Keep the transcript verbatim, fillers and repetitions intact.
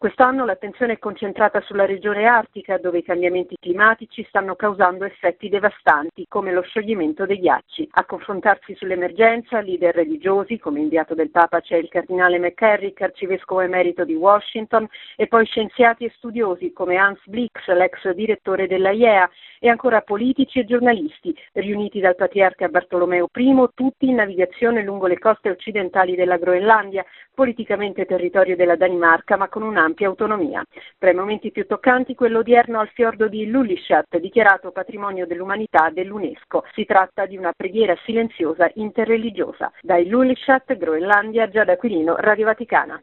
Quest'anno l'attenzione è concentrata sulla regione artica, dove i cambiamenti climatici stanno causando effetti devastanti, come lo scioglimento dei ghiacci. A confrontarsi sull'emergenza, leader religiosi, come inviato del Papa c'è il cardinale McCarrick, arcivescovo emerito di Washington, e poi scienziati e studiosi come Hans Blix, l'ex direttore della I E A, e ancora politici e giornalisti, riuniti dal patriarca Bartolomeo I, tutti in navigazione lungo le coste occidentali della Groenlandia, politicamente territorio della Danimarca, ma con un'ampia autonomia. Tra i momenti più toccanti quello odierno al fiordo di Lulissat, dichiarato patrimonio dell'umanità dell'UNESCO. Si tratta di una preghiera silenziosa interreligiosa. Da Ilulissat, Groenlandia, Giada Aquilino, Radio Vaticana.